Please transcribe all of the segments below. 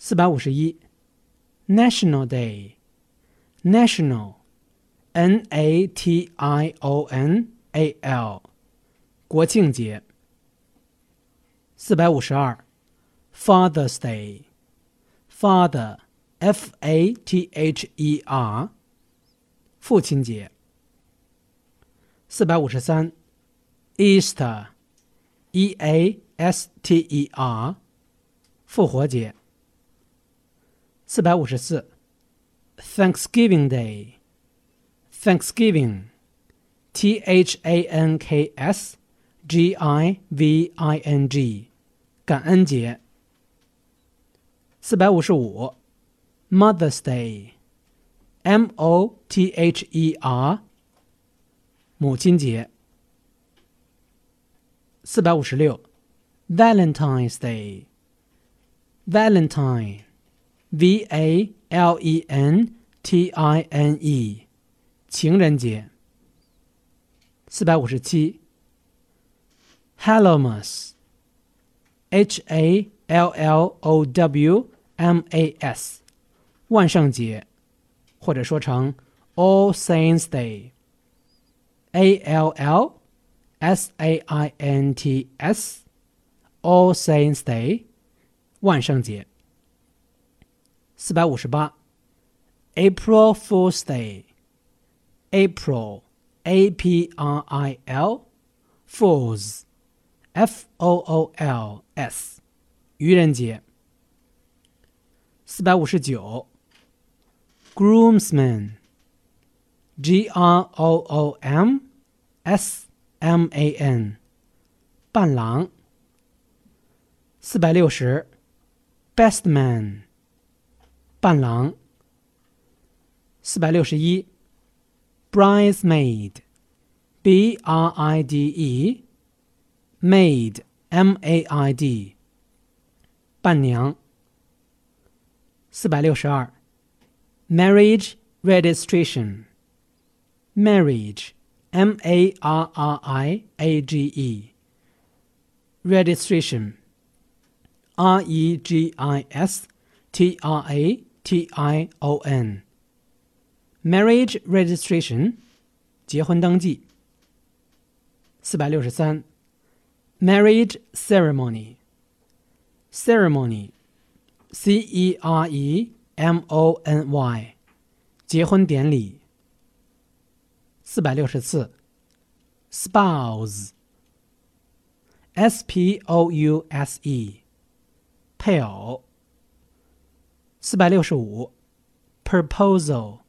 451 National Day National N-A-T-I-O-N-A-L 国庆节。452 Father's Day Father F-A-T-H-E-R 父亲节。453 Easter E-A-S-T-E-R 复活节。454 Thanksgiving Day Thanksgiving T-H-A-N-K-S-G-I-V-I-N-G 感恩节。455 Mother's Day M-O-T-H-E-R 母亲节。456 Valentine's Day Valentine V-A-L-E-N-T-I-N-E 情人节。457 Hallowmas H-A-L-L-O-W-M-A-S 万圣节，或者说成 All Saints Day A-L-L-S-A-I-N-T-S All Saints Day 万圣节。458 April Fool's Day April A-P-R-I-L Fools F-O-O-L-S 愚人节。459 Groomsman G-R-O-O-M-S-M-A-N 伴郎。460 Best Man 伴郎。461 Bridesmaid B-R-I-D-E Maid M-A-I-D 伴娘。462 Marriage Registration Marriage M-A-R-R-I-A-G-E Registration R-E-G-I-S-T-R-A-T-I-O-N Marriage Registration 结婚登记。463 Marriage Ceremony Ceremony C-E-R-E-M-O-N-Y 结婚典礼。464 Spouse S-P-O-U-S-E 配偶。465 Proposal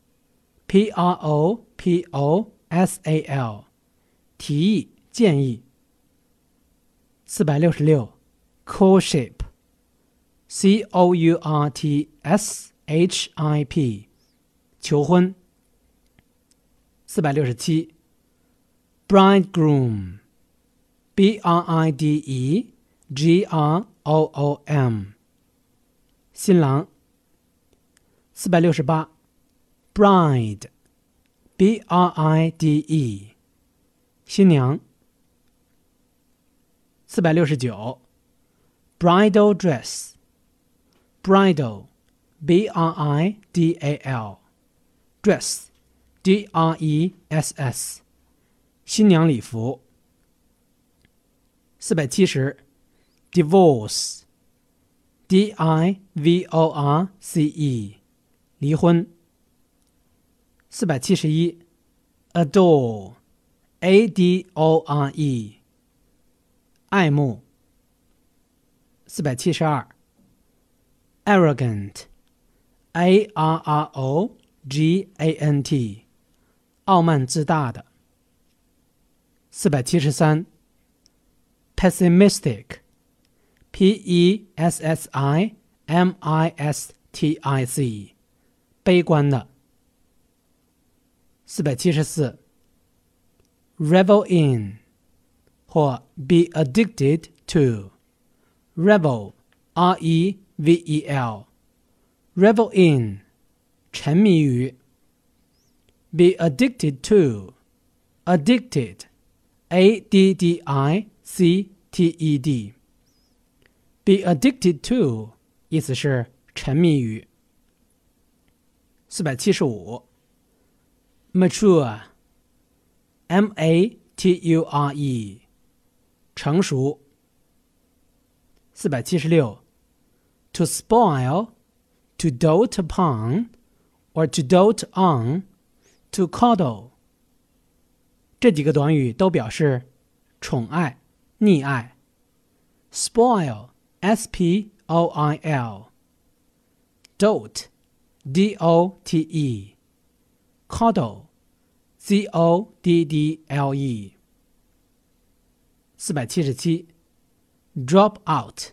P-R-O-P-O-S-A-L 提议建议。466 Courtship C-O-U-R-T-S-H-I-P 求婚。467 Bridegroom B-R-I-D-E-G-R-O-O-M 新郎。468 Bride B-R-I-D-E 新娘。469 Bridal Dress Bridal B-R-I-D-A-L Dress D-R-E-S-S 新娘礼服。470 Divorce D-I-V-O-R-C-E 离婚。471 Adore A-D-O-R-E 爱慕。472 Arrogant A-R-R-O-G-A-N-T 傲慢自大的。473 Pessimistic P-E-S-S-I-M-I-S-T-I-C 悲观的。474 Revel in 或 Be addicted to Revel R-E-V-E-L Revel in 沉迷于。Be addicted to Addicted A-D-D-I-C-T-E-D Be addicted to 意思是沉迷于。475 mature mature 成熟。476 to spoil, to dote upon, or to dote on, to coddle 这几个短语都表示宠爱、溺爱。spoil S-P-O-I-L dote D-O-T-E coddle C-O-D-D-L-E 477 drop out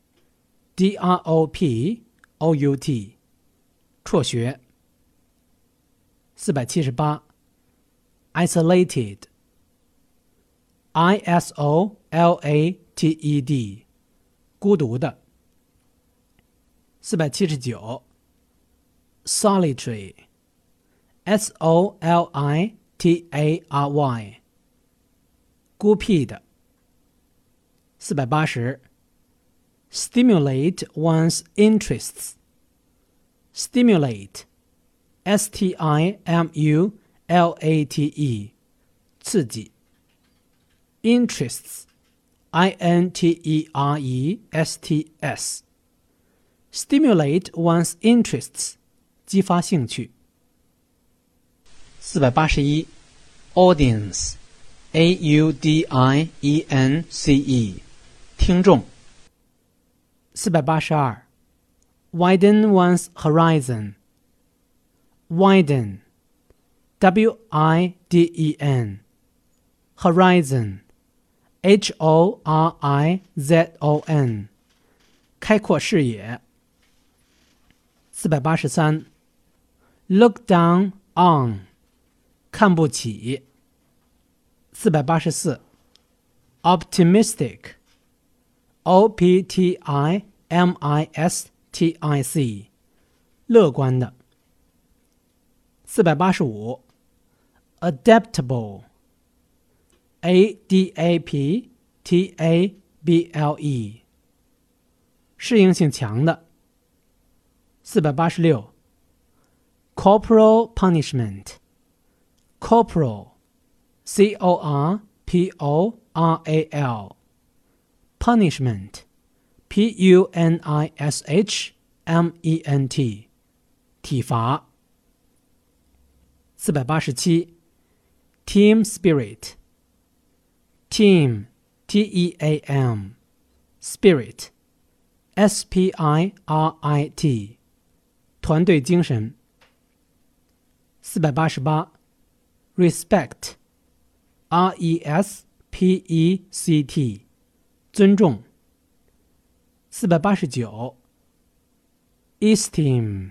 D-R-O-P-O-U-T 辍学。478 isolated I-S-O-L-A-T-E-D 孤独的。479 solitary S-O-L-I-T-A-R-Y 孤僻的。480 stimulate one's interests stimulate S-T-I-M-U-L-A-T-E 刺激。interests I-N-T-E-R-E-S-T-S stimulate one's interests 激发兴趣。481 audience A-U-D-I-E-N-C-E 听众。482 widen one's horizon widen W-I-D-E-N horizon H-O-R-I-Z-O-N 开阔视野。483 look down on 看不起。484 optimistic O-P-T-I-M-I-S-T-I-C 乐观的。485 adaptable A-D-A-P-T-A-B-L-E 适应性强的。486 corporal punishment corporal C-O-R-P-O-R-A-L punishment P-U-N-I-S-H-M-E-N-T 体罚。487 team spirit team T-E-A-M spirit S-P-I-R-I-T 团队精神。488 respect R-E-S-P-E-C-T 尊重。489 esteem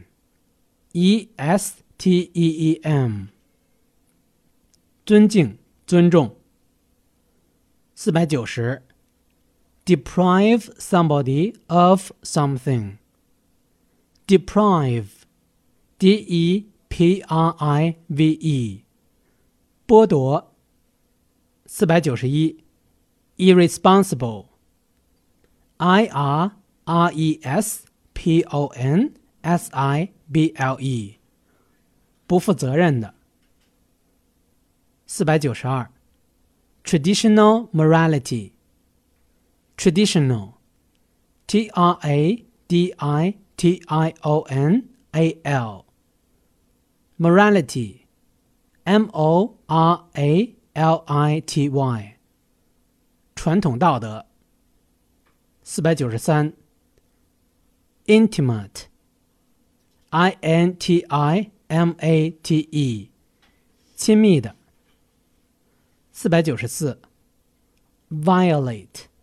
E-S-T-E-E-M 尊敬、尊重。490 deprive somebody of something deprive D-E-P-R-I-V-E 剥夺。491 irresponsible I-R-R-E-S-P-O-N-S-I-B-L-E 不负责任的。492 traditional morality traditional T-R-A-D-I-T-I-O-N-A-L morality M-O-R-A-L-I-T-Y 传统道德。493 intimate I-N-T-I-M-A-T-E 亲密的。494 violate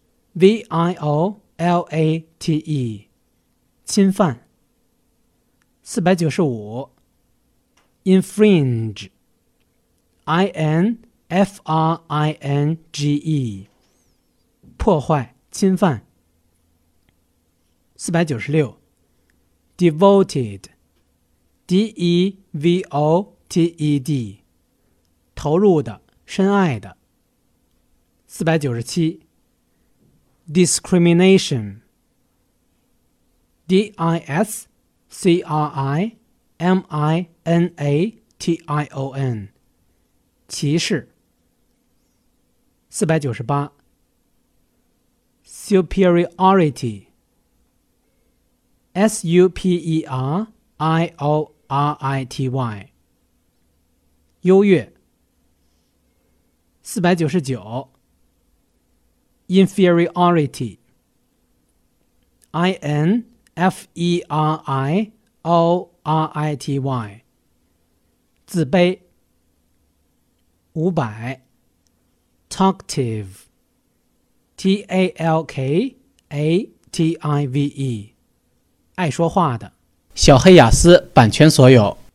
V-I-O-L-A-T-E 侵犯。495 infringe I-N-F-R-I-N-G-E 破坏、侵犯。496 devoted D-E-V-O-T-E-D 投入的、深爱的。497 discrimination discrimination， 歧视。498 superiority，superiority， 优越。499 inferiority，inferiority， 自卑。500 talkative，talkative， 爱说话的。小黑雅思版权所有。